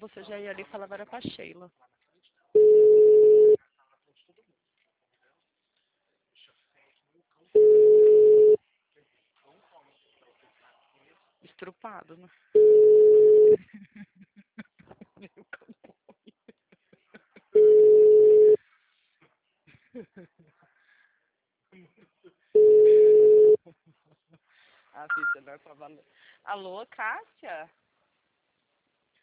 você já ia ali e falava era pra Sheila. Estrupado, né? Meu cowboy. Ah, ficha, não é pra valer. Alô, Cássia?